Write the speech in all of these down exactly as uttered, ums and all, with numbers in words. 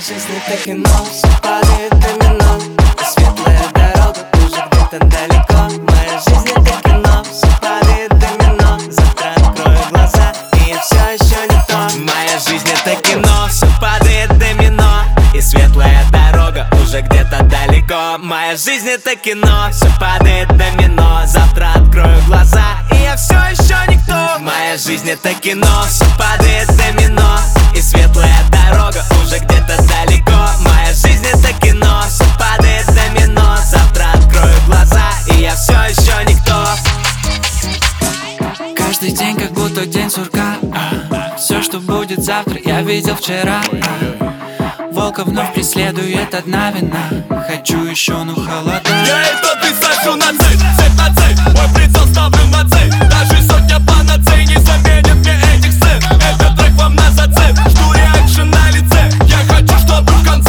жизнь это кино, все падает домино, и светлая дорога уже где-то далеко. Моя жизнь это кино, все падает домино. Завтра открою глаза, и я все еще не то. Моя жизнь это кино, все падает домино, и светлая дорога уже где-то далеко. Моя жизнь это кино, все падает домино. Завтра открою глаза, и я все еще никто. Моя жизнь это кино, все падает домино, и светлая дорога уже где-то далеко. Моя жизнь это кино, все падает домино. Завтра открою глаза, и я все еще никто. Каждый день как будто день сурка. Все, что будет завтра, я видел вчера. Волка вновь преследует одна вина. Хочу еще, но холода. Я и тот и сажу на цель, цель на цель. Мой прицел ставлю на цель. Даже сотня панацей не заменит мне этих сцен. Этот трек вам на зацеп, жду реакшн на лице. Я хочу, чтобы в конце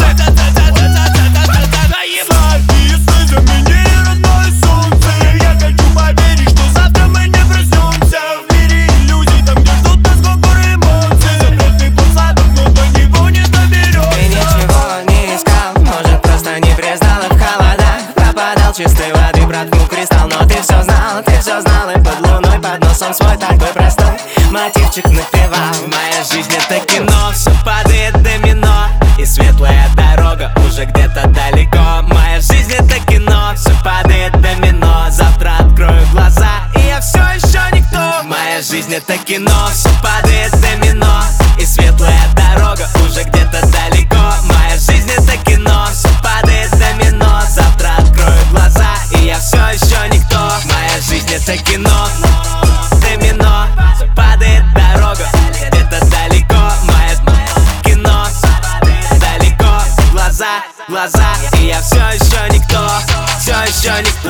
сладкие сны заменили родное солнце. Я хочу поверить, что завтра мы не проснемся в мире иллюзий, там где ждут нас горы эмоций. Запретный посадок, но до него не доберемся. Ты ничего не искал, может просто не признал, и в холодах пропадал чистой воды, проткнул кристалл. Но ты все знал, ты все знал, и под луной под носом свой такой простой мотивчик напевал. Моя жизнь это кино, все падает домино, и светлая дорога уже где-то далеко. Моя жизнь это кино, все падает домино. Завтра открою глаза, и я все еще никто. Моя жизнь это кино, все падает домино, и светлая дорога уже где-то далеко. Моя жизнь это кино, все падает домино. Завтра открою глаза, и я все еще никто. Моя жизнь это кино, домино, все падает дорога где-то далеко. Моя кино, далеко, глаза, глаза, и я все еще никто, все еще никто.